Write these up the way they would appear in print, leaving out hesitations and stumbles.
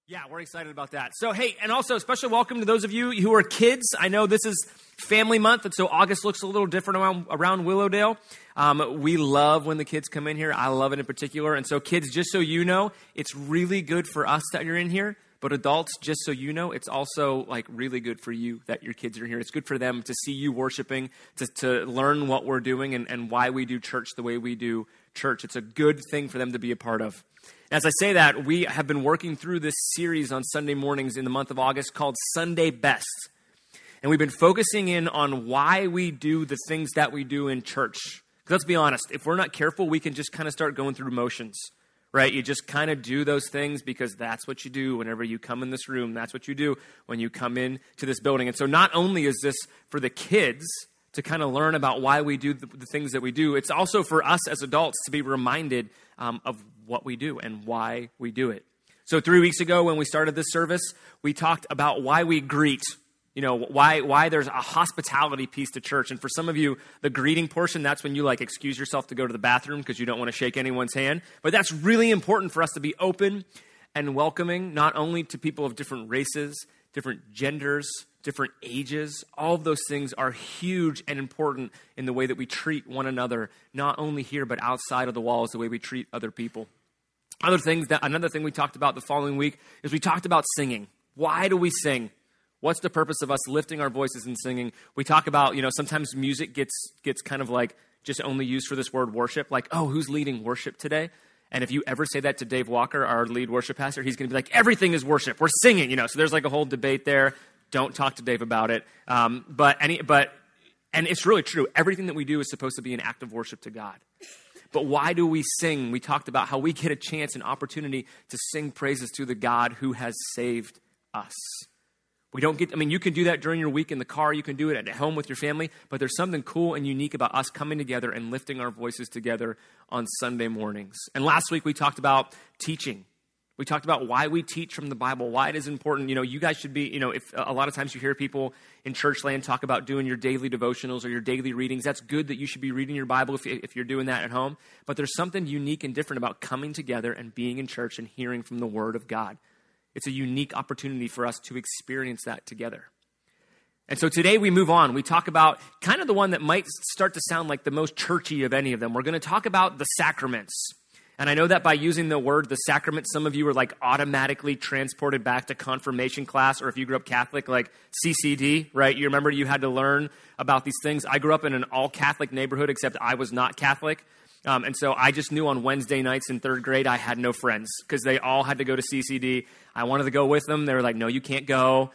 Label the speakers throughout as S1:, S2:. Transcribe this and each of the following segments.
S1: Yeah, we're excited about that. So, hey, and also special welcome to those of you who are kids. I know this is family month, and so August looks a little different around Willowdale. We love when the kids come in here. I love it in particular. And so kids, just so you know, it's really good for us that you're in here. But adults, just so you know, it's also like really good for you that your kids are here. It's good for them to see you worshiping, to learn what we're doing and why we do church the way we do church. It's a good thing for them to be a part of. As I say that, we have been working through this series on Sunday mornings in the month of August called Sunday Best. And we've been focusing in on why we do the things that we do in church. Because let's be honest, if we're not careful, we can just kind of start going through motions, right? You just kind of do those things because that's what you do whenever you come in this room. That's what you do when you come in to this building. And so not only is this for the kids to kind of learn about why we do the things that we do, it's also for us as adults to be reminded of what we do and why we do it. So 3 weeks ago when we started this service, we talked about why we greet, why there's a hospitality piece to church. And for some of you, the greeting portion, that's when you excuse yourself to go to the bathroom because you don't want to shake anyone's hand. But that's really important for us to be open and welcoming, not only to people of different races, different genders, different ages. All of those things are huge and important in the way that we treat one another, not only here, but outside of the walls, the way we treat other people. Another thing we talked about the following week is we talked about singing. Why do we sing? What's the purpose of us lifting our voices and singing? We talk about, sometimes music gets kind of just only used for this word worship. Who's leading worship today? And if you ever say that to Dave Walker, our lead worship pastor, he's going to be like, everything is worship. We're singing, So there's a whole debate there. Don't talk to Dave about it. And it's really true. Everything that we do is supposed to be an act of worship to God. But why do we sing? We talked about how we get a chance, an opportunity to sing praises to the God who has saved us. You can do that during your week in the car. You can do it at home with your family. But there's something cool and unique about us coming together and lifting our voices together on Sunday mornings. And last week we talked about teaching. We talked about why we teach from the Bible, why it is important. You guys should be, if a lot of times you hear people in church land talk about doing your daily devotionals or your daily readings. That's good that you should be reading your Bible if you're doing that at home. But there's something unique and different about coming together and being in church and hearing from the Word of God. It's a unique opportunity for us to experience that together. And so today we move on. We talk about kind of the one that might start to sound like the most churchy of any of them. We're going to talk about the sacraments. And I know that by using the word, the sacrament, some of you are automatically transported back to confirmation class, or if you grew up Catholic, CCD, right? You remember you had to learn about these things. I grew up in an all-Catholic neighborhood, except I was not Catholic. And so I just knew on Wednesday nights in third grade, I had no friends because they all had to go to CCD. I wanted to go with them. They were like, no, you can't go.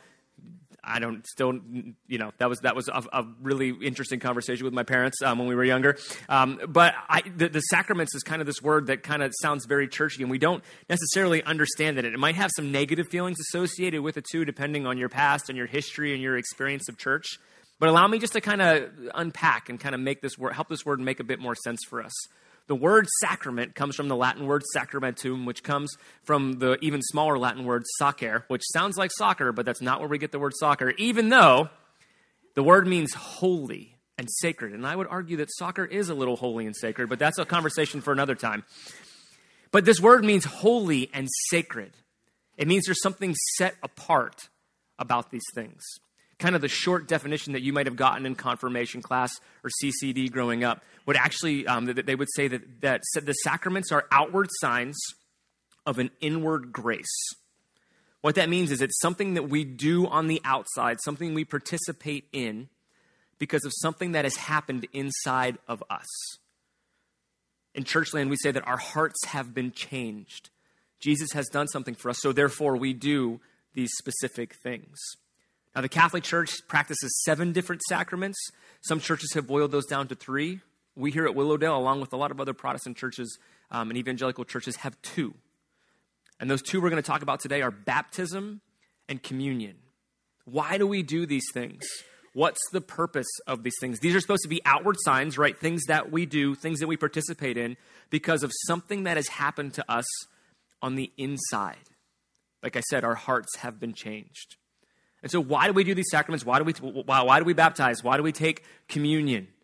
S1: That was a really interesting conversation with my parents when we were younger. But the sacraments is kind of this word that kind of sounds very churchy, and we don't necessarily understand that. It might have some negative feelings associated with it too, depending on your past and your history and your experience of church. But allow me just to kind of unpack and kind of help this word make a bit more sense for us. The word sacrament comes from the Latin word sacramentum, which comes from the even smaller Latin word sacer, which sounds like soccer, but that's not where we get the word soccer, even though the word means holy and sacred. And I would argue that soccer is a little holy and sacred, but that's a conversation for another time. But this word means holy and sacred. It means there's something set apart about these things. Kind of the short definition that you might have gotten in confirmation class or CCD growing up would actually, they would say that the sacraments are outward signs of an inward grace. What that means is it's something that we do on the outside, something we participate in because of something that has happened inside of us. In Churchland, we say that our hearts have been changed. Jesus has done something for us, so therefore we do these specific things. Now, the Catholic Church practices 7 different sacraments. Some churches have boiled those down to 3. We here at Willowdale, along with a lot of other Protestant churches and evangelical churches, have 2. And those 2 we're going to talk about today are baptism and communion. Why do we do these things? What's the purpose of these things? These are supposed to be outward signs, right? Things that we do, things that we participate in because of something that has happened to us on the inside. Like I said, our hearts have been changed. And so why do we do these sacraments? Why do we baptize? Why do we take communion?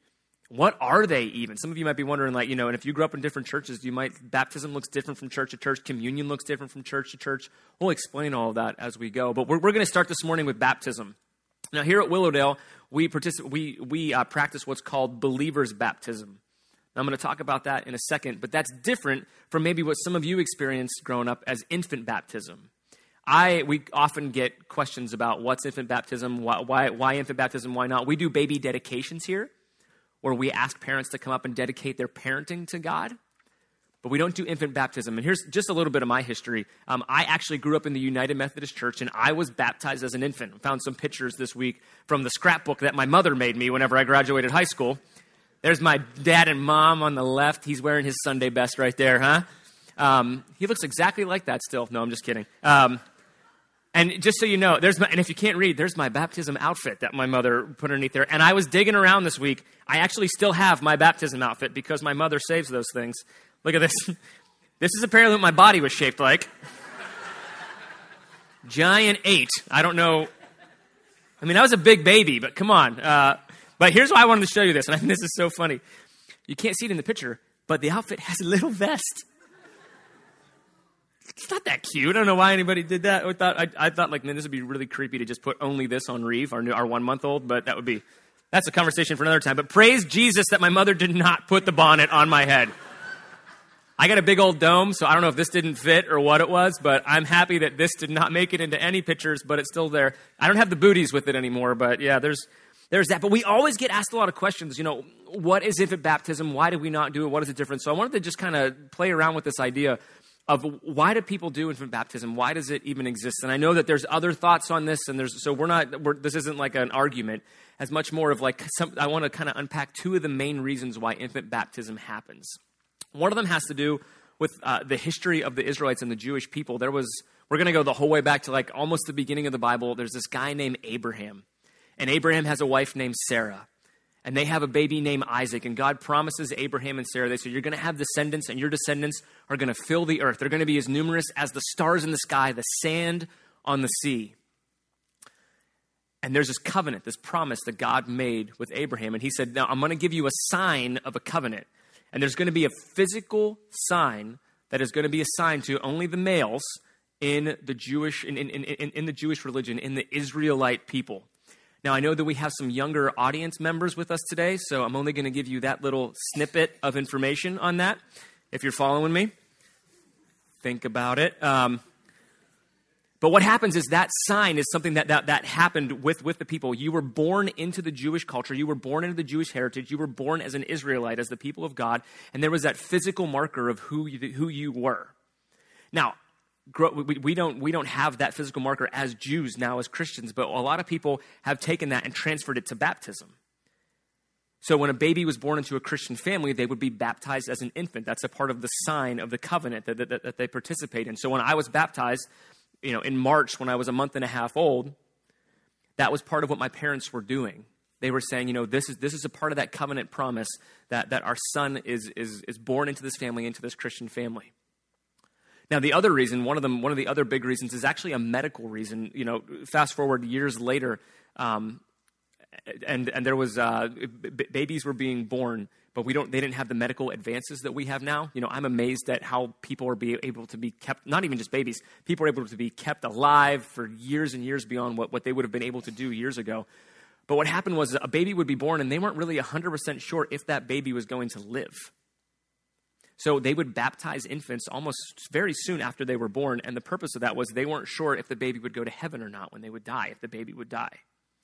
S1: What are they even? Some of you might be wondering, like, and if you grew up in different churches, baptism looks different from church to church. Communion looks different from church to church. We'll explain all of that as we go. But we're going to start this morning with baptism. Now, here at Willowdale, we practice what's called believer's baptism. I'm going to talk about that in a second, but that's different from maybe what some of you experienced growing up as infant baptism. We often get questions about what's infant baptism, why infant baptism, why not. We do baby dedications here, where we ask parents to come up and dedicate their parenting to God. But we don't do infant baptism. And here's just a little bit of my history. I actually grew up in the United Methodist Church, and I was baptized as an infant. I found some pictures this week from the scrapbook that my mother made me whenever I graduated high school. There's my dad and mom on the left. He's wearing his Sunday best right there, huh? He looks exactly like that still. No, I'm just kidding. And just so you know, and if you can't read, there's my baptism outfit that my mother put underneath there. And I was digging around this week. I actually still have my baptism outfit because my mother saves those things. Look at this. This is apparently what my body was shaped like. Giant 8. I don't know. I mean, I was a big baby, but come on. But here's why I wanted to show you this, and I think this is so funny. You can't see it in the picture, but the outfit has a little vest. It's not that cute. I don't know why anybody did that. I thought, like, man, this would be really creepy to just put only this on Reeve, our 1-month-old, but that's a conversation for another time. But praise Jesus that my mother did not put the bonnet on my head. I got a big old dome, so I don't know if this didn't fit or what it was, but I'm happy that this did not make it into any pictures, but it's still there. I don't have the booties with it anymore, but yeah, there's that. But we always get asked a lot of questions, what is infant baptism? Why do we not do it? What is the difference? So I wanted to just kind of play around with this idea of why do people do infant baptism? Why does it even exist? And I know that there's other thoughts on this, and this isn't like an argument, as much more of like I want to kind of unpack two of the main reasons why infant baptism happens. One of them has to do with the history of the Israelites and the Jewish people. We're going to go the whole way back to like almost the beginning of the Bible. There's this guy named Abraham, and Abraham has a wife named Sarah. And they have a baby named Isaac, and God promises Abraham and Sarah, they say, you're going to have descendants, and your descendants are going to fill the earth. They're going to be as numerous as the stars in the sky, the sand on the sea. And there's this covenant, this promise that God made with Abraham. And he said, now I'm going to give you a sign of a covenant. And there's going to be a physical sign that is going to be assigned to only the males in the Jewish in the Jewish religion, in the Israelite people. Now, I know that we have some younger audience members with us today, so I'm only going to give you that little snippet of information on that. If you're following me, think about it. But what happens is that sign is something that happened with the people. You were born into the Jewish culture. You were born into the Jewish heritage. You were born as an Israelite, as the people of God, and there was that physical marker of who you were. Now, we don't have that physical marker as Jews now, as Christians, but a lot of people have taken that and transferred it to baptism. So when a baby was born into a Christian family, they would be baptized as an infant. That's a part of the sign of the covenant that they participate in. So when I was baptized, in March, when I was a month and a half old, that was part of what my parents were doing. They were saying, this is a part of that covenant promise that our son is born into this family, into this Christian family. Now, the other reason, one of the other big reasons, is actually a medical reason. Fast forward years later, and there was babies were being born, but they didn't have the medical advances that we have now. I'm amazed at how people are able to be kept, not even just babies, people are able to be kept alive for years and years beyond what they would have been able to do years ago. But what happened was a baby would be born, and they weren't really 100% sure if that baby was going to live. So they would baptize infants almost very soon after they were born, and the purpose of that was they weren't sure if the baby would go to heaven or not when they would die, if the baby would die.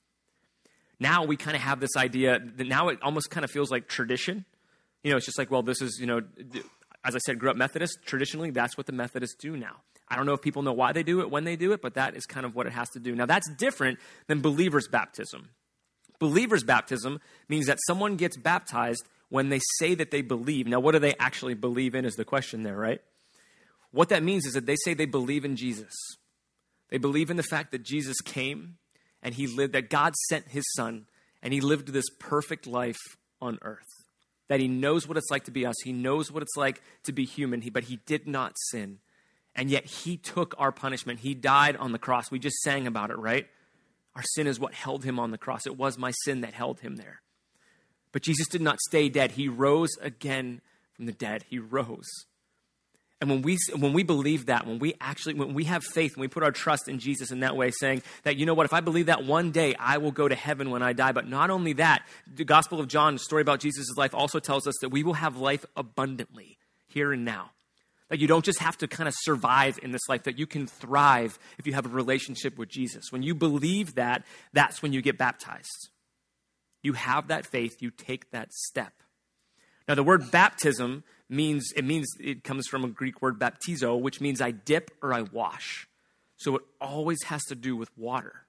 S1: Now we kind of have this idea that now it almost kind of feels like tradition. It's just like, well, this is, as I said, grew up Methodist. Traditionally, that's what the Methodists do now. I don't know if people know why they do it, when they do it, but that is kind of what it has to do. Now, that's different than believer's baptism. Believer's baptism means that someone gets baptized when they say that they believe. Now, what do they actually believe in is the question there, right? What that means is that they say they believe in Jesus. They believe in the fact that Jesus came and he lived, that God sent his son and he lived this perfect life on earth. That he knows what it's like to be us. He knows what it's like to be human, but he did not sin. And yet he took our punishment. He died on the cross. We just sang about it, right? Our sin is what held him on the cross. It was my sin that held him there. But Jesus did not stay dead. He rose again from the dead. He rose. And when we believe that, when we have faith, when we put our trust in Jesus in that way, saying that, you know what, if I believe that one day I will go to heaven when I die. But not only that, the Gospel of John, the story about Jesus' life, also tells us that we will have life abundantly here and now. That you don't just have to kind of survive in this life, that you can thrive if you have a relationship with Jesus. When you believe that, that's when you get baptized. You have that faith, you take that step. Now, the word baptism it comes from a Greek word baptizo, which means I dip or I wash. So it always has to do with water.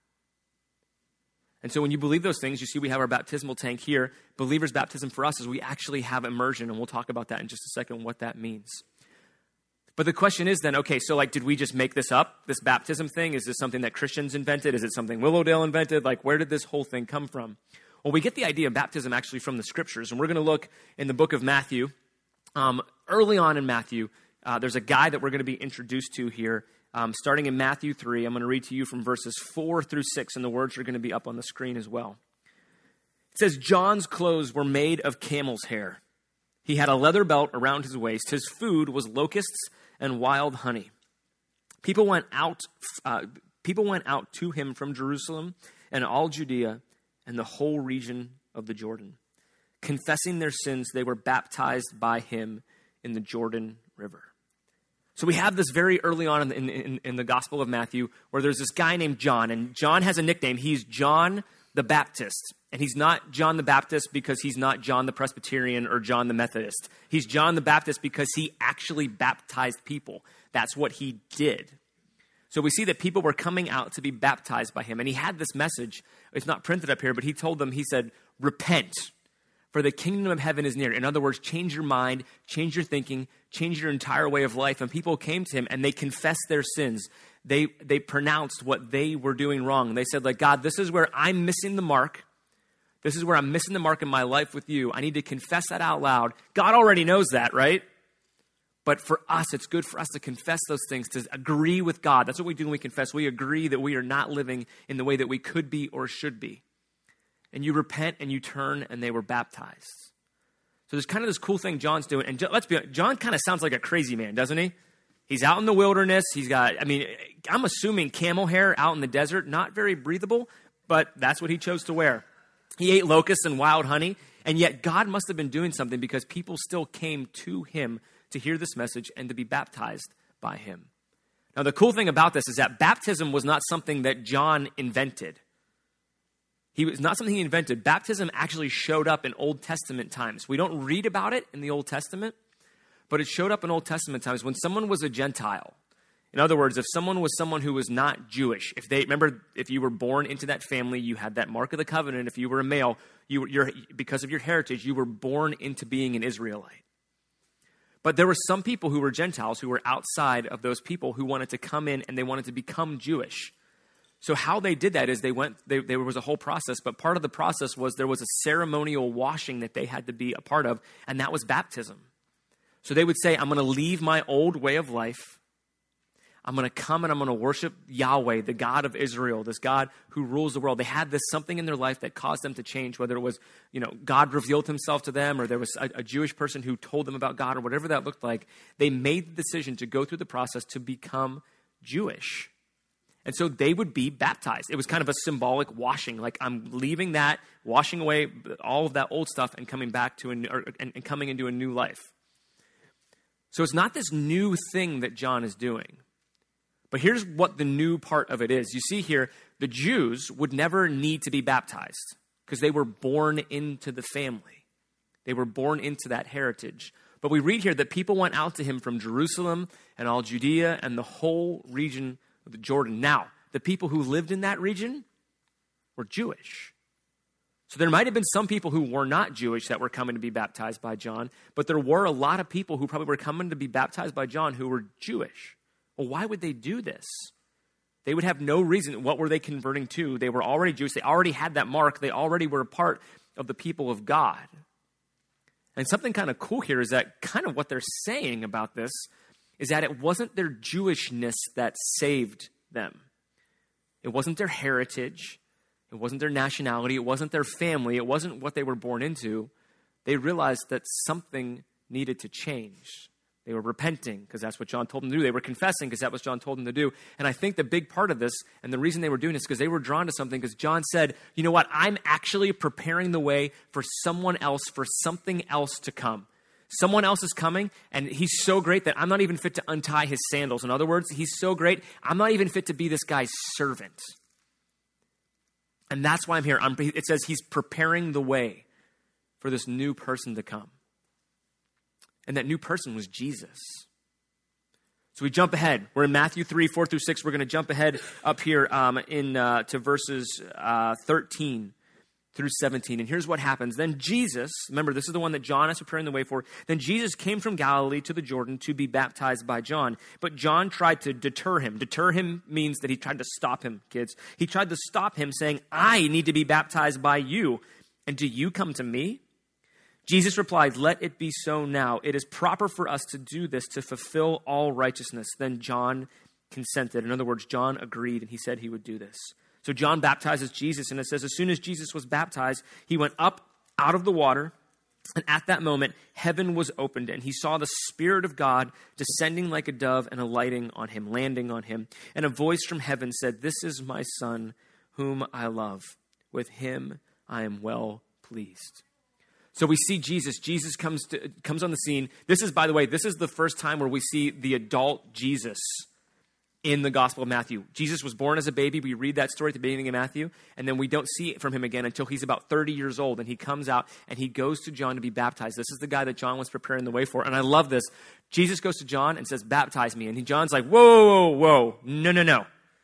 S1: And so when you believe those things, you see we have our baptismal tank here. Believer's baptism for us is we actually have immersion, and we'll talk about that in just a second, what that means. But the question is then, okay, so did we just make this up, this baptism thing? Is this something that Christians invented? Is it something Willowdale invented? Where did this whole thing come from? Well, we get the idea of baptism actually from the scriptures, and we're going to look in the book of Matthew. Early on in Matthew, there's a guy that we're going to be introduced to here, starting in Matthew 3. I'm going to read to you from verses 4 through 6, and the words are going to be up on the screen as well. It says, John's clothes were made of camel's hair. He had a leather belt around his waist. His food was locusts and wild honey. People went out to him from Jerusalem and all Judea and the whole region of the Jordan. Confessing their sins, they were baptized by him in the Jordan River. So we have this very early on in the Gospel of Matthew where there's this guy named John, and John has a nickname. He's John the Baptist. And he's not John the Baptist because he's not John the Presbyterian or John the Methodist. He's John the Baptist because he actually baptized people. That's what he did. So we see that people were coming out to be baptized by him. And he had this message. It's not printed up here, but he told them, he said, repent, for the kingdom of heaven is near. In other words, change your mind, change your thinking, change your entire way of life. And people came to him and they confessed their sins. They pronounced what they were doing wrong. They said, God, this is where I'm missing the mark. This is where I'm missing the mark in my life with you. I need to confess that out loud. God already knows that, right? But for us, it's good for us to confess those things, to agree with God. That's what we do when we confess. We agree that we are not living in the way that we could be or should be. And you repent and you turn, and they were baptized. So there's kind of this cool thing John's doing. And let's be honest, John kind of sounds like a crazy man, doesn't he? He's out in the wilderness. He's got, I'm assuming camel hair out in the desert, not very breathable, but that's what he chose to wear. He ate locusts and wild honey, and yet God must have been doing something because people still came to him to hear this message and to be baptized by him. Now, the cool thing about this is that baptism was not something that John invented. He was not something he invented. Baptism actually showed up in Old Testament times. We don't read about it in the Old Testament, but it showed up in Old Testament times when someone was a Gentile. In other words, if someone was someone who was not Jewish, if you were born into that family, you had that mark of the covenant. If you were a male, because of your heritage, you were born into being an Israelite. But there were some people who were Gentiles who were outside of those people who wanted to come in and they wanted to become Jewish. So how they did that is there was a whole process, but part of the process was there was a ceremonial washing that they had to be a part of, and that was baptism. So they would say, I'm going to leave my old way of life. I'm going to come and I'm going to worship Yahweh, the God of Israel, this God who rules the world. They had this something in their life that caused them to change, whether it was, God revealed himself to them or there was a Jewish person who told them about God or whatever that looked like. They made the decision to go through the process to become Jewish. And so they would be baptized. It was kind of a symbolic washing, like I'm leaving that, washing away all of that old stuff and coming back to and coming into a new life. So it's not this new thing that John is doing. But here's what the new part of it is. You see here, the Jews would never need to be baptized because they were born into the family. They were born into that heritage. But we read here that people went out to him from Jerusalem and all Judea and the whole region of the Jordan. Now, the people who lived in that region were Jewish. So there might have been some people who were not Jewish that were coming to be baptized by John, but there were a lot of people who probably were coming to be baptized by John who were Jewish. Well, why would they do this? They would have no reason. What were they converting to? They were already Jewish. They already had that mark. They already were a part of the people of God. And something kind of cool here is that kind of what they're saying about this is that it wasn't their Jewishness that saved them. It wasn't their heritage. It wasn't their nationality. It wasn't their family. It wasn't what they were born into. They realized that something needed to change. They were repenting because that's what John told them to do. They were confessing because that's what John told them to do. And I think the big part of this, and the reason they were doing this, because they were drawn to something, because John said, you know what, I'm actually preparing the way for someone else, for something else to come. Someone else is coming, and he's so great that I'm not even fit to untie his sandals. In other words, he's so great, I'm not even fit to be this guy's servant. And that's why I'm here. It says he's preparing the way for this new person to come. And that new person was Jesus. So we jump ahead. We're in Matthew 3, 4 through 6. We're going to jump ahead up here to verses 13 through 17. And here's what happens. Then Jesus, remember, this is the one that John is preparing the way for. Then Jesus came from Galilee to the Jordan to be baptized by John. But John tried to deter him. Deter him means that he tried to stop him, kids. He tried to stop him, saying, I need to be baptized by you. And do you come to me? Jesus replied, let it be so now. It is proper for us to do this to fulfill all righteousness. Then John consented. In other words, John agreed, and he said he would do this. So John baptizes Jesus, and it says, as soon as Jesus was baptized, he went up out of the water, and at that moment, heaven was opened, and he saw the Spirit of God descending like a dove and alighting on him, landing on him. And a voice from heaven said, this is my Son, whom I love. With him I am well pleased. So we see Jesus. Jesus comes on the scene. This is, by the way, this is the first time where we see the adult Jesus in the Gospel of Matthew. Jesus was born as a baby. We read that story at the beginning of Matthew, and then we don't see it from him again until he's about 30 years old, and he comes out, and he goes to John to be baptized. This is the guy that John was preparing the way for, and I love this. Jesus goes to John and says, baptize me, and John's like, whoa, no.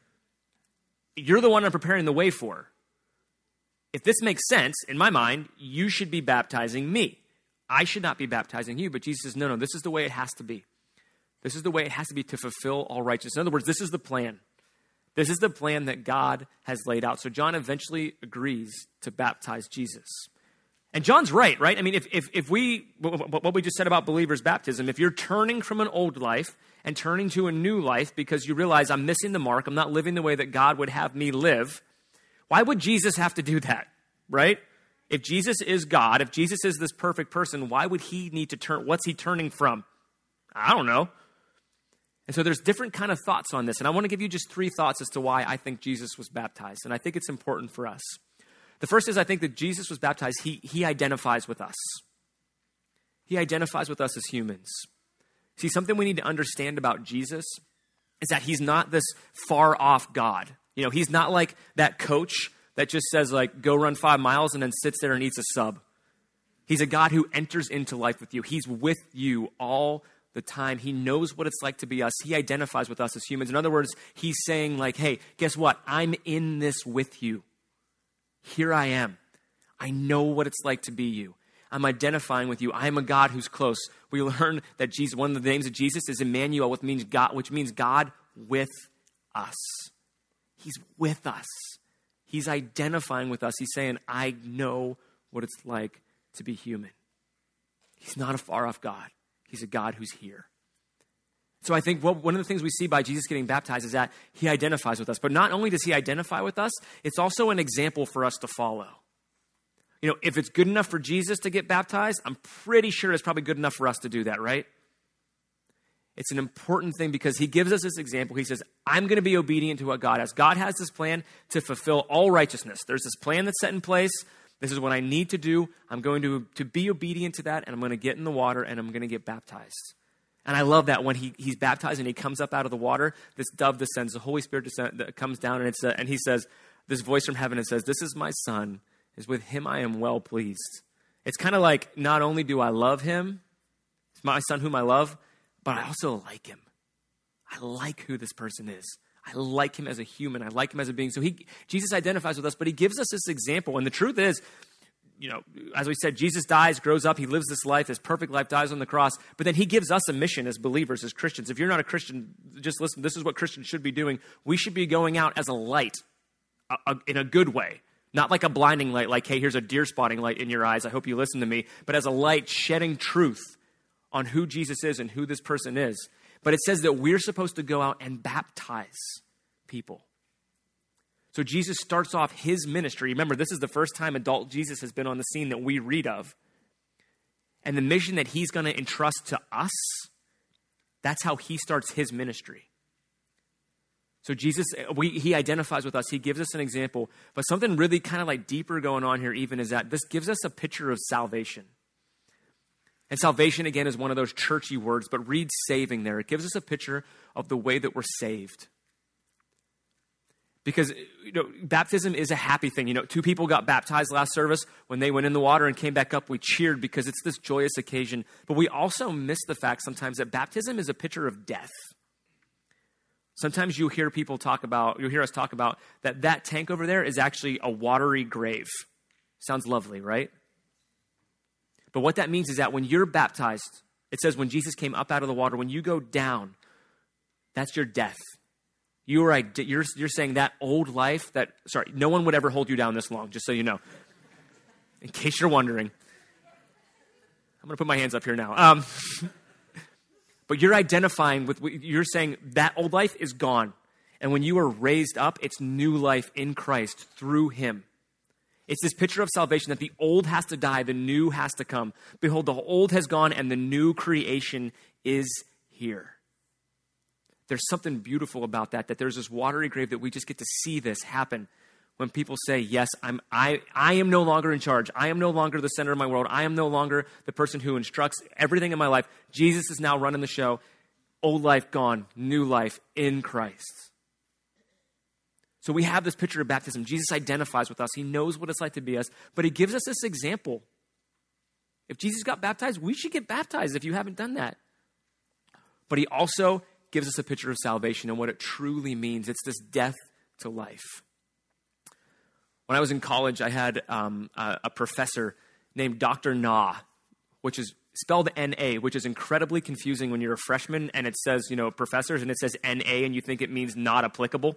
S1: You're the one I'm preparing the way for. If this makes sense, in my mind, you should be baptizing me. I should not be baptizing you. But Jesus says, no, this is the way it has to be. This is the way it has to be to fulfill all righteousness. In other words, this is the plan. This is the plan that God has laid out. So John eventually agrees to baptize Jesus. And John's right? I mean, if what we just said about believers' baptism, if you're turning from an old life and turning to a new life because you realize I'm missing the mark, I'm not living the way that God would have me live, why would Jesus have to do that, right? If Jesus is God, if Jesus is this perfect person, why would he need to turn? What's he turning from? I don't know. And so there's different kind of thoughts on this. And I want to give you just 3 thoughts as to why I think Jesus was baptized. And I think it's important for us. The first is I think that Jesus was baptized. He identifies with us. He identifies with us as humans. See, something we need to understand about Jesus is that he's not this far off God. You know, he's not like that coach that just says, like, go run 5 miles and then sits there and eats a sub. He's a God who enters into life with you. He's with you all the time. He knows what it's like to be us. He identifies with us as humans. In other words, he's saying, like, hey, guess what? I'm in this with you. Here I am. I know what it's like to be you. I'm identifying with you. I'm a God who's close. We learn that Jesus, one of the names of Jesus is Emmanuel, which means God with us. He's with us. He's identifying with us. He's saying, I know what it's like to be human. He's not a far-off God. He's a God who's here. So I think one of the things we see by Jesus getting baptized is that he identifies with us. But not only does he identify with us, it's also an example for us to follow. You know, if it's good enough for Jesus to get baptized, I'm pretty sure it's probably good enough for us to do that, right? It's an important thing because he gives us this example. He says, I'm going to be obedient to what God has. God has this plan to fulfill all righteousness. There's this plan that's set in place. This is what I need to do. I'm going to be obedient to that, and I'm going to get in the water, and I'm going to get baptized. And I love that when he's baptized and he comes up out of the water, this dove descends, the Holy Spirit comes down, and he says, this voice from heaven, it says, this is my Son, is with him I am well pleased. It's kind of like, not only do I love him, it's my Son whom I love, but I also like him. I like who this person is. I like him as a human. I like him as a being. So Jesus identifies with us, but he gives us this example. And the truth is, you know, as we said, Jesus dies, grows up, he lives this life, this perfect life, dies on the cross. But then he gives us a mission as believers, as Christians. If you're not a Christian, just listen, this is what Christians should be doing. We should be going out as a light in a good way. Not like a blinding light, like, hey, here's a deer spotting light in your eyes. I hope you listen to me. But as a light shedding truth on who Jesus is and who this person is. But it says that we're supposed to go out and baptize people. So Jesus starts off his ministry. Remember, this is the first time adult Jesus has been on the scene that we read of. And the mission that he's going to entrust to us, that's how he starts his ministry. So Jesus, he identifies with us. He gives us an example. But something really kind of like deeper going on here even is that this gives us a picture of salvation. And salvation, again, is one of those churchy words, but read saving there. It gives us a picture of the way that we're saved. Because, baptism is a happy thing. 2 people got baptized last service. When they went in the water and came back up, we cheered because it's this joyous occasion. But we also miss the fact sometimes that baptism is a picture of death. Sometimes you'll hear us talk about that tank over there is actually a watery grave. Sounds lovely, right? But what that means is that when you're baptized, it says when Jesus came up out of the water, when you go down, that's your death. You're saying that old life no one would ever hold you down this long, just so you know. In case you're wondering. I'm going to put my hands up here now. But you're identifying with, you're saying that old life is gone. And when you are raised up, it's new life in Christ through him. It's this picture of salvation that the old has to die, the new has to come. Behold, the old has gone and the new creation is here. There's something beautiful about that there's this watery grave that we just get to see this happen. When people say, yes, I am no longer in charge. I am no longer the center of my world. I am no longer the person who instructs everything in my life. Jesus is now running the show. Old life gone, new life in Christ. So we have this picture of baptism. Jesus identifies with us. He knows what it's like to be us, but he gives us this example. If Jesus got baptized, we should get baptized if you haven't done that. But he also gives us a picture of salvation and what it truly means. It's this death to life. When I was in college, I had a professor named Dr. Na, which is spelled N-A, which is incredibly confusing when you're a freshman and it says, professors, and it says N-A, and you think it means not applicable.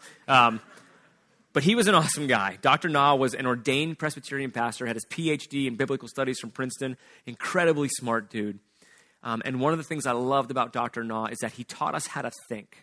S1: But he was an awesome guy. Dr. Na was an ordained Presbyterian pastor, had his PhD in biblical studies from Princeton, incredibly smart dude. And one of the things I loved about Dr. Na is that he taught us how to think.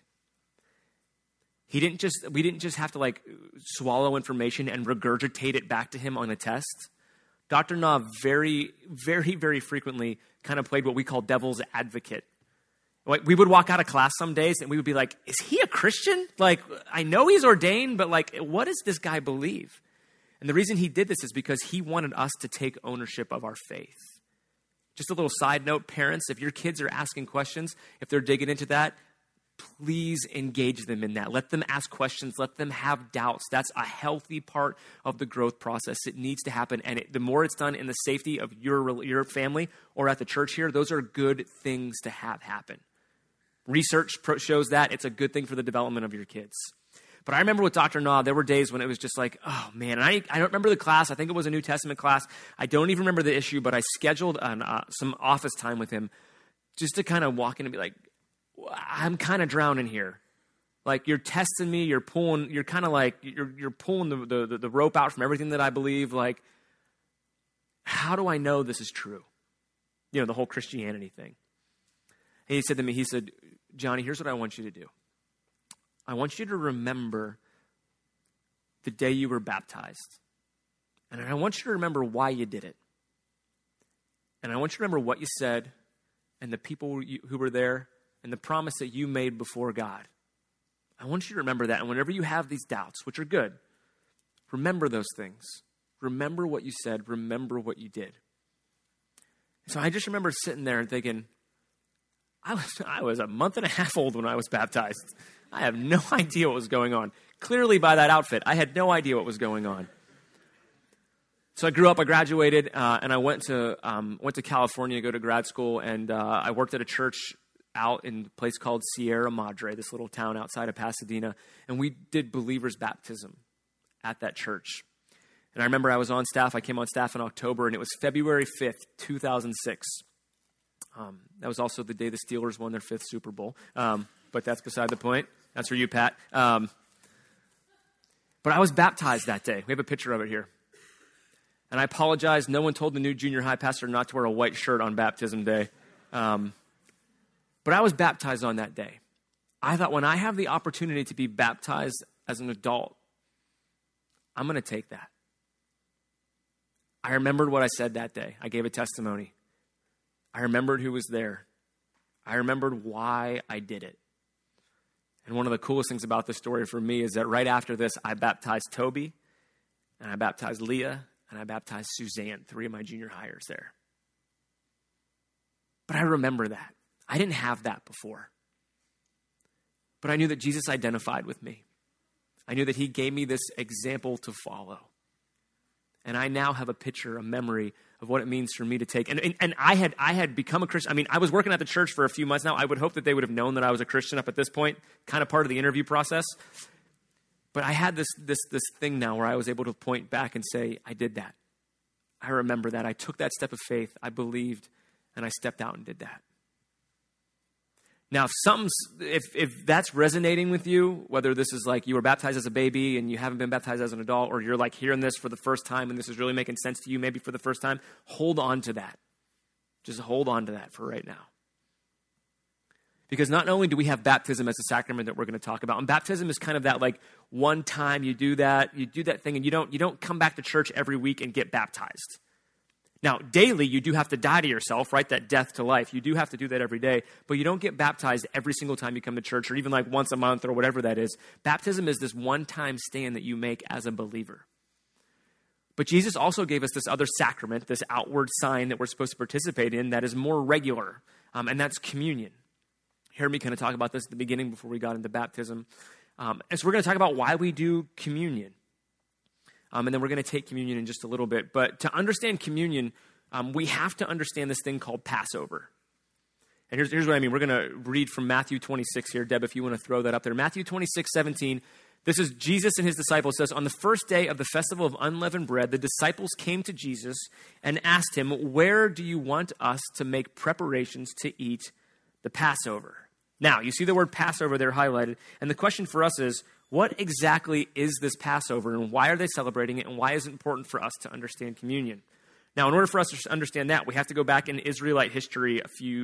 S1: We didn't just have to swallow information and regurgitate it back to him on a test. Dr. Na very, very, very frequently kind of played what we call devil's advocate. We would walk out of class some days and we would be like, is he a Christian? I know he's ordained, but what does this guy believe? And the reason he did this is because he wanted us to take ownership of our faith. Just a little side note, parents, if your kids are asking questions, if they're digging into that, please engage them in that. Let them ask questions. Let them have doubts. That's a healthy part of the growth process. It needs to happen. And the more it's done in the safety of your family or at the church here, those are good things to have happen. Research shows that it's a good thing for the development of your kids. But I remember with Dr. Na, there were days when it was just like, oh man, and I don't remember the class. I think it was a New Testament class. I don't even remember the issue, but I scheduled some office time with him just to kind of walk in and be like, I'm kind of drowning here. You're testing me. You're pulling. You're kind of you're pulling the rope out from everything that I believe. How do I know this is true? The whole Christianity thing. And he said to me, he said, Johnny, here's what I want you to do. I want you to remember the day you were baptized. And I want you to remember why you did it. And I want you to remember what you said and the people who were there and the promise that you made before God. I want you to remember that. And whenever you have these doubts, which are good, remember those things. Remember what you said. Remember what you did. So I just remember sitting there and thinking, I was a month and a half old when I was baptized. I have no idea what was going on. Clearly by that outfit, I had no idea what was going on. So I grew up, I graduated, and I went to California to go to grad school, and I worked at a church out in a place called Sierra Madre, this little town outside of Pasadena, and we did believers' baptism at that church. And I remember I was on staff. I came on staff in October, and it was February 5th, 2006. That was also the day the Steelers won their 5th Super Bowl, but that's beside the point. That's for you, Pat. But I was baptized that day. We have a picture of it here. And I apologize. No one told the new junior high pastor not to wear a white shirt on baptism day. But I was baptized on that day. I thought when I have the opportunity to be baptized as an adult, I'm going to take that. I remembered what I said that day. I gave a testimony. I remembered who was there. I remembered why I did it. And one of the coolest things about this story for me is that right after this, I baptized Toby, and I baptized Leah, and I baptized Suzanne, 3 of my junior hires there. But I remember that. I didn't have that before. But I knew that Jesus identified with me. I knew that he gave me this example to follow. And I now have a picture, a memory of what it means for me to take. And I had become a Christian. I mean, I was working at the church for a few months now. I would hope that they would have known that I was a Christian up at this point, kind of part of the interview process. But I had this thing now where I was able to point back and say, I did that. I remember that. I took that step of faith. I believed, and I stepped out and did that. Now, if that's resonating with you, whether this is like you were baptized as a baby and you haven't been baptized as an adult, or you're like hearing this for the first time and this is really making sense to you maybe for the first time, hold on to that. Just hold on to that for right now. Because not only do we have baptism as a sacrament that we're going to talk about, and baptism is kind of that like one time you do that thing, and you don't come back to church every week and get baptized. Now, daily, you do have to die to yourself, right? That death to life. You do have to do that every day, but you don't get baptized every single time you come to church, or even like once a month or whatever that is. Baptism is this one-time stand that you make as a believer. But Jesus also gave us this other sacrament, this outward sign that we're supposed to participate in that is more regular, and that's communion. You heard me kind of talk about this at the beginning before we got into baptism. And so we're going to talk about why we do communion. And then we're going to take communion in just a little bit. But to understand communion, we have to understand this thing called Passover. And here's what I mean. We're going to read from Matthew 26 here. Deb, if you want to throw that up there. Matthew 26:17. This is Jesus and his disciples. It says, on the first day of the festival of unleavened bread, the disciples came to Jesus and asked him, where do you want us to make preparations to eat the Passover? Now, you see the word Passover there highlighted. And the question for us is, what exactly is this Passover, and why are they celebrating it, and why is it important for us to understand communion? Now, in order for us to understand that, we have to go back in Israelite history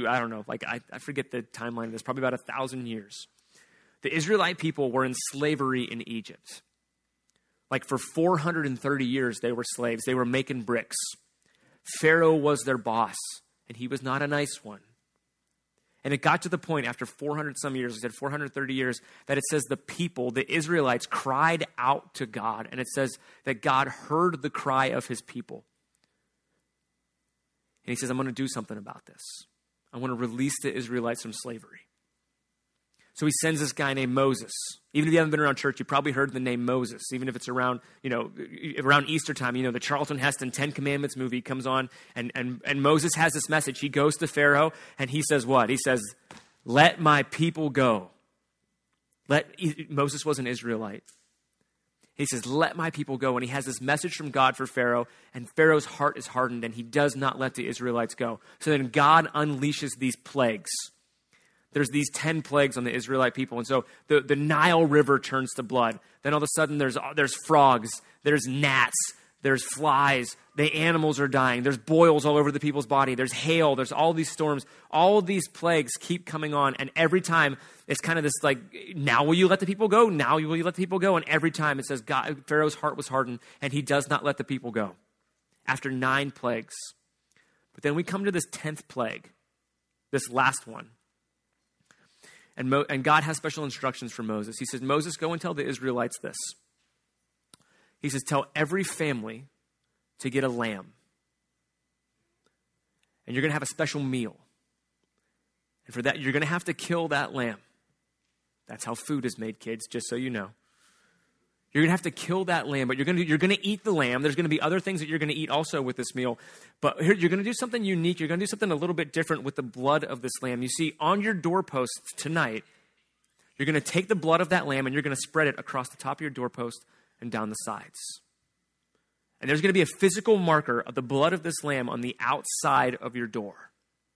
S1: I forget the timeline of this, probably about 1,000 years. The Israelite people were in slavery in Egypt. Like for 430 years, they were slaves. They were making bricks. Pharaoh was their boss, and he was not a nice one. And it got to the point after 400 some years, I said 430 years, that it says the people, the Israelites, cried out to God. And it says that God heard the cry of his people. And he says, I'm going to do something about this. I want to release the Israelites from slavery. So he sends this guy named Moses. Even if you haven't been around church, you probably heard the name Moses. Even if it's around, around Easter time, the Charlton Heston 10 Commandments movie comes on, and Moses has this message. He goes to Pharaoh, and he says what? He says, let my people go. Moses was an Israelite. He says, let my people go. And he has this message from God for Pharaoh, and Pharaoh's heart is hardened, and he does not let the Israelites go. So then God unleashes these plagues. There's these 10 plagues on the Israelite people. And so the Nile River turns to blood. Then all of a sudden there's frogs, there's gnats, there's flies, the animals are dying, there's boils all over the people's body, there's hail, there's all these storms. All of these plagues keep coming on. And every time it's kind of this like, now will you let the people go? Now will you let the people go? And every time it says Pharaoh's heart was hardened and he does not let the people go. After 9 plagues. But then we come to this 10th plague, this last one. And God has special instructions for Moses. He says, Moses, go and tell the Israelites this. He says, tell every family to get a lamb. And you're going to have a special meal. And for that, you're going to have to kill that lamb. That's how food is made, kids, just so you know. You're going to have to kill that lamb, but you're going to eat the lamb. There's going to be other things that you're going to eat also with this meal. But here, you're going to do something unique. You're going to do something a little bit different with the blood of this lamb. You see, on your doorposts tonight, you're going to take the blood of that lamb and you're going to spread it across the top of your doorpost and down the sides. And there's going to be a physical marker of the blood of this lamb on the outside of your door.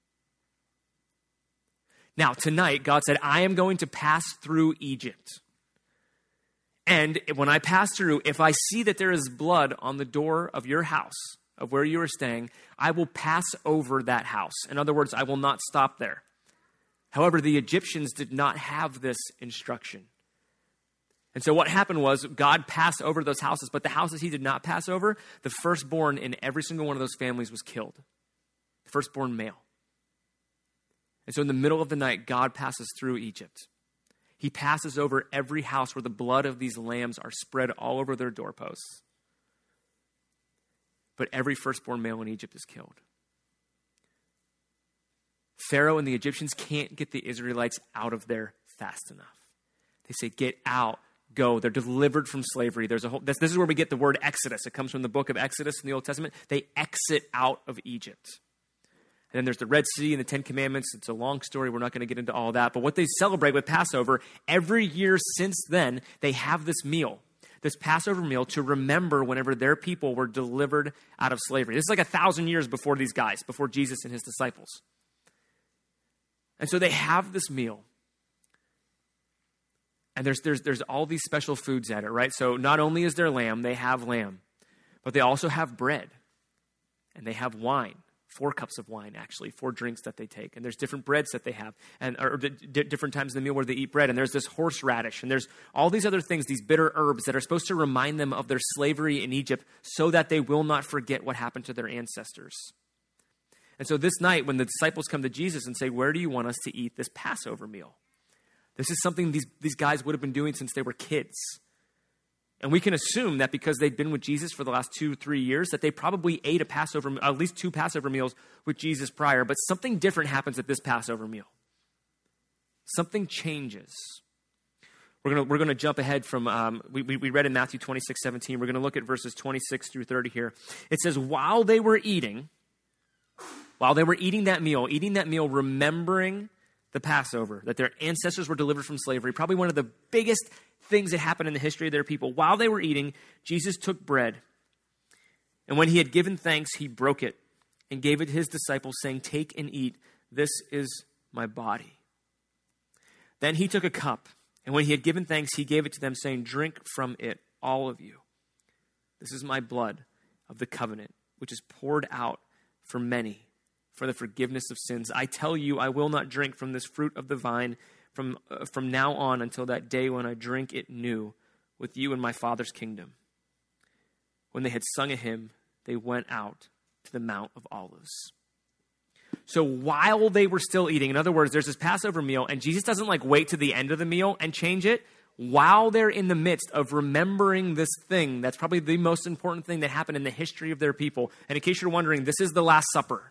S1: Now, tonight, God said, I am going to pass through Egypt. And when I pass through, if I see that there is blood on the door of your house, of where you are staying, I will pass over that house. In other words, I will not stop there. However, the Egyptians did not have this instruction. And so what happened was God passed over those houses, but the houses he did not pass over, the firstborn in every single one of those families was killed. The firstborn male. And so in the middle of the night, God passes through Egypt. He passes over every house where the blood of these lambs are spread all over their doorposts. But every firstborn male in Egypt is killed. Pharaoh and the Egyptians can't get the Israelites out of there fast enough. They say, get out, go. They're delivered from slavery. This is where we get the word Exodus. It comes from the book of Exodus in the Old Testament. They exit out of Egypt. And then there's the Red Sea and the Ten Commandments. It's a long story. We're not going to get into all that. But what they celebrate with Passover, every year since then, they have this meal, this Passover meal, to remember whenever their people were delivered out of slavery. This is like 1,000 years before these guys, before Jesus and his disciples. And so they have this meal. And there's all these special foods at it, right? So not only is there lamb, they have lamb, but they also have bread. And they have wine. 4 cups of wine, actually, 4 drinks that they take. And there's different breads that they have, or different times in the meal where they eat bread. And there's this horseradish, and there's all these other things, these bitter herbs that are supposed to remind them of their slavery in Egypt so that they will not forget what happened to their ancestors. And so this night, when the disciples come to Jesus and say, where do you want us to eat this Passover meal? This is something these guys would have been doing since they were kids. And we can assume that because they've been with Jesus for the last 2-3 years, that they probably ate at least 2 Passover meals with Jesus prior. But something different happens at this Passover meal. Something changes. We're going to jump ahead from, we read in Matthew 26:17. We're going to look at verses 26 through 30 here. It says, while they were eating that meal, remembering the Passover, that their ancestors were delivered from slavery, probably one of the biggest things that happened in the history of their people. While they were eating, Jesus took bread, and when he had given thanks, he broke it and gave it to his disciples, saying, take and eat. This is my body. Then he took a cup, and when he had given thanks, he gave it to them, saying, drink from it, all of you. This is my blood of the covenant, which is poured out for many for the forgiveness of sins. I tell you, I will not drink from this fruit of the vine from now on until that day when I drink it new with you in my Father's kingdom. When they had sung a hymn, they went out to the Mount of Olives. So while they were still eating, in other words, there's this Passover meal, and Jesus doesn't wait to the end of the meal and change it. While they're in the midst of remembering this thing, that's probably the most important thing that happened in the history of their people. And in case you're wondering, this is the Last Supper.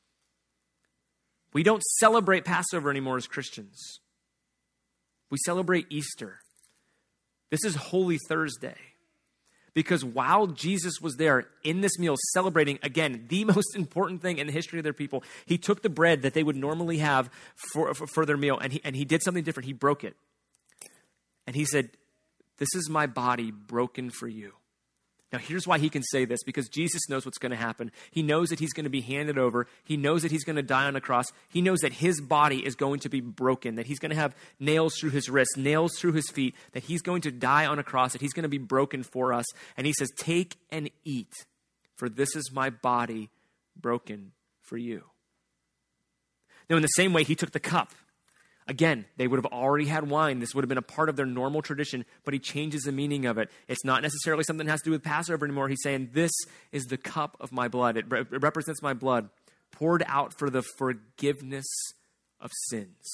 S1: We don't celebrate Passover anymore as Christians. We celebrate Easter. This is Holy Thursday. Because while Jesus was there in this meal celebrating, again, the most important thing in the history of their people, he took the bread that they would normally have for their meal, and he did something different. He broke it. And he said, this is my body broken for you. Now, here's why he can say this, because Jesus knows what's going to happen. He knows that he's going to be handed over. He knows that he's going to die on a cross. He knows that his body is going to be broken, that he's going to have nails through his wrists, nails through his feet, that he's going to die on a cross, that he's going to be broken for us. And he says, take and eat, for this is my body broken for you. Now, in the same way, he took the cup. Again, they would have already had wine. This would have been a part of their normal tradition, but he changes the meaning of it. It's not necessarily something that has to do with Passover anymore. He's saying, this is the cup of my blood. It represents my blood poured out for the forgiveness of sins.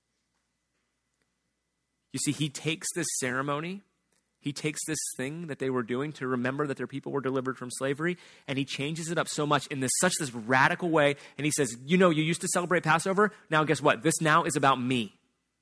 S1: You see, he takes this ceremony, he takes this thing that they were doing to remember that their people were delivered from slavery, and he changes it up so much in this radical way. And he says, you used to celebrate Passover. Now guess what? This now is about me.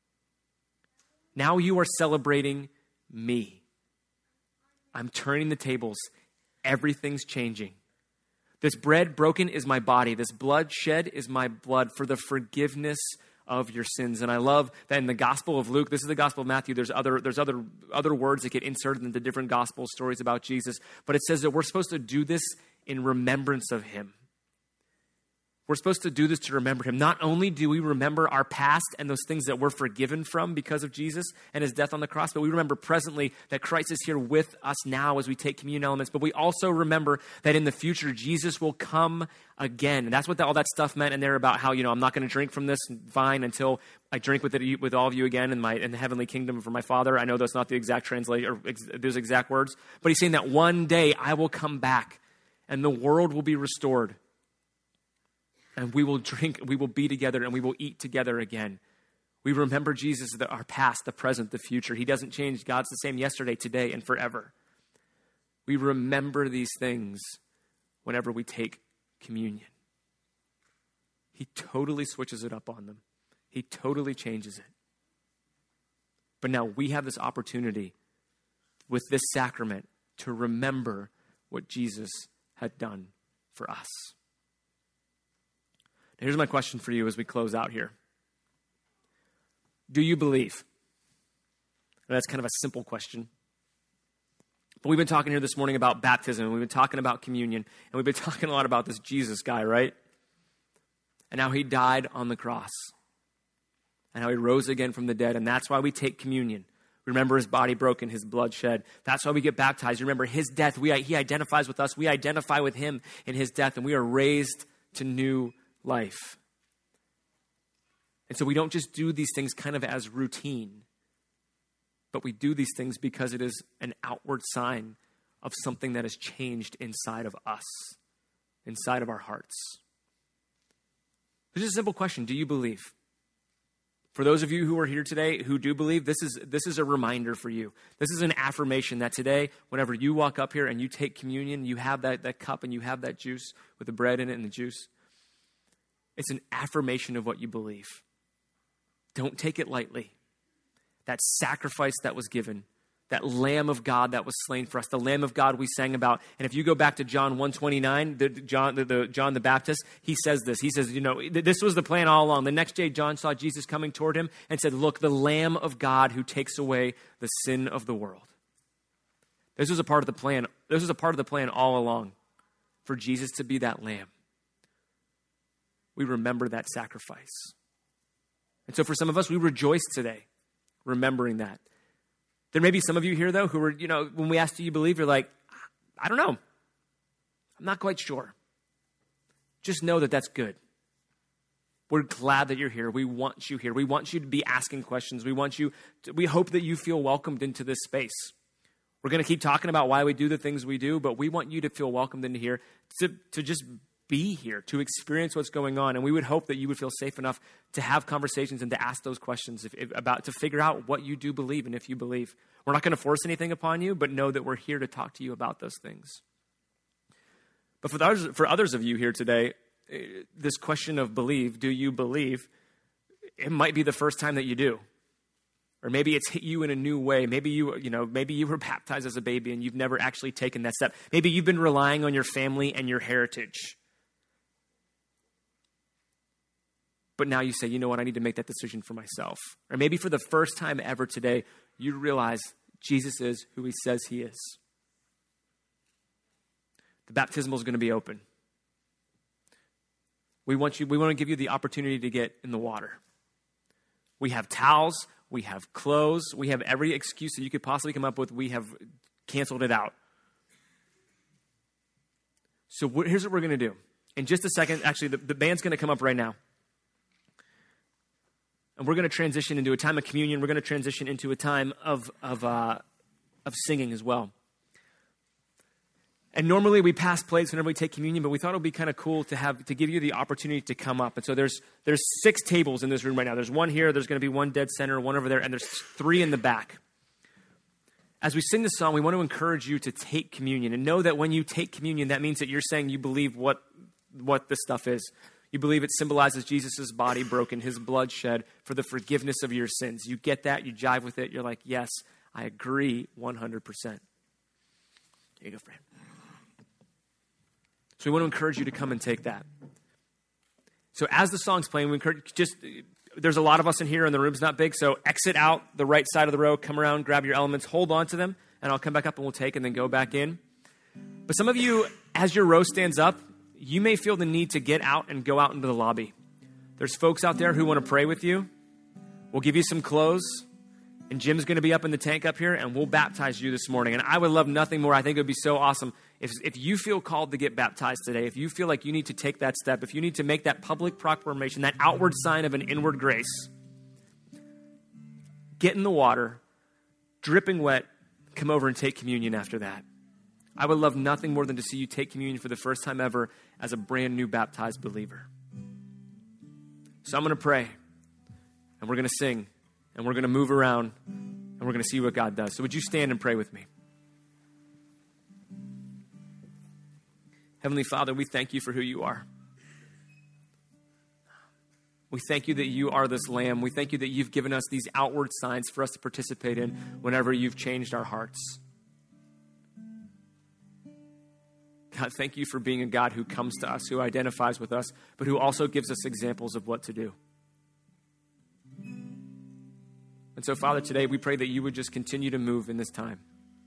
S1: Now you are celebrating me. I'm turning the tables. Everything's changing. This bread broken is my body. This blood shed is my blood for the forgiveness of your sins. And I love that in the Gospel of Luke, this is the Gospel of Matthew, there's other words that get inserted into different gospel stories about Jesus, but it says that we're supposed to do this in remembrance of him. We're supposed to do this to remember him. Not only do we remember our past and those things that we're forgiven from because of Jesus and his death on the cross, but we remember presently that Christ is here with us now as we take communion elements. But we also remember that in the future, Jesus will come again. And that's what all that stuff meant in there about how, I'm not going to drink from this vine until I drink with all of you again in the heavenly kingdom for my Father. I know that's not the exact translation or those exact words, but he's saying that one day I will come back and the world will be restored. And we will drink, we will be together, and we will eat together again. We remember Jesus, our past, the present, the future. He doesn't change. God's the same yesterday, today, and forever. We remember these things whenever we take communion. He totally switches it up on them. He totally changes it. But now we have this opportunity with this sacrament to remember what Jesus had done for us. Here's my question for you as we close out here. Do you believe? And that's kind of a simple question. But we've been talking here this morning about baptism, and we've been talking about communion, and we've been talking a lot about this Jesus guy, right? And how he died on the cross, and how he rose again from the dead, and that's why we take communion. Remember his body broken, his blood shed. That's why we get baptized. Remember his death. He identifies with us. We identify with him in his death, and we are raised to new life. And so we don't just do these things kind of as routine, but we do these things because it is an outward sign of something that has changed inside of us, inside of our hearts. This is a simple question. Do you believe? For those of you who are here today who do believe, this is a reminder for you. This is an affirmation that today, whenever you walk up here and you take communion, you have that cup and you have that juice with the bread in it and the juice. It's an affirmation of what you believe. Don't take it lightly. That sacrifice that was given, that Lamb of God that was slain for us, the Lamb of God we sang about. And if you go back to John 1:29, John the Baptist, he says this. He says, this was the plan all along. The next day, John saw Jesus coming toward him and said, look, the Lamb of God who takes away the sin of the world. This was a part of the plan. This was a part of the plan all along for Jesus to be that Lamb. We remember that sacrifice. And so for some of us, we rejoice today, remembering that. There may be some of you here, though, who are, when we ask, do you believe? You're like, I don't know. I'm not quite sure. Just know that that's good. We're glad that you're here. We want you here. We want you to be asking questions. We hope that you feel welcomed into this space. We're going to keep talking about why we do the things we do, but we want you to feel welcomed into here, to just be here, to experience what's going on. And we would hope that you would feel safe enough to have conversations and to ask those questions to figure out what you do believe and if you believe. We're not going to force anything upon you, but know that we're here to talk to you about those things. But for others of you here today, this question of believe, do you believe? It might be the first time that you do. Or maybe it's hit you in a new way. Maybe you were baptized as a baby and you've never actually taken that step. Maybe you've been relying on your family and your heritage. But now you say, you know what, I need to make that decision for myself. Or maybe for the first time ever today, you realize Jesus is who he says he is. The baptismal is going to be open. We want to give you the opportunity to get in the water. We have towels, we have clothes, we have every excuse that you could possibly come up with. We have canceled it out. So here's what we're going to do. In just a second, actually, the band's going to come up right now. And we're going to transition into a time of communion. We're going to transition into a time of singing as well. And normally we pass plates whenever we take communion, but we thought it would be kind of cool to give you the opportunity to come up. And so there's 6 tables in this room right now. There's one here, there's going to be one dead center, one over there, and there's 3 in the back. As we sing this song, we want to encourage you to take communion and know that when you take communion, that means that you're saying you believe what this stuff is. You believe it symbolizes Jesus' body broken, his blood shed for the forgiveness of your sins. You get that, you jive with it, you're like, yes, I agree 100%. Here you go, Fran. So we want to encourage you to come and take that. So as the song's playing, we encourage there's a lot of us in here and the room's not big, so exit out the right side of the row, come around, grab your elements, hold on to them, and I'll come back up and we'll take and then go back in. But some of you, as your row stands up, you may feel the need to get out and go out into the lobby. There's folks out there who want to pray with you. We'll give you some clothes, and Jim's going to be up in the tank up here, and we'll baptize you this morning. And I would love nothing more. I think it would be so awesome if you feel called to get baptized today, if you feel like you need to take that step, if you need to make that public proclamation, that outward sign of an inward grace, get in the water, dripping wet, come over and take communion after that. I would love nothing more than to see you take communion for the first time ever as a brand new baptized believer. So I'm going to pray, and we're going to sing, and we're going to move around, and we're going to see what God does. So would you stand and pray with me? Heavenly Father, we thank you for who you are. We thank you that you are this Lamb. We thank you that you've given us these outward signs for us to participate in whenever you've changed our hearts. God, thank you for being a God who comes to us, who identifies with us, but who also gives us examples of what to do. And so, Father, today we pray that you would just continue to move in this time.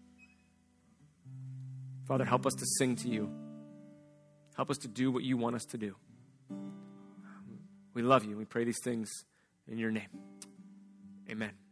S1: Father, help us to sing to you. Help us to do what you want us to do. We love you. We pray these things in your name. Amen.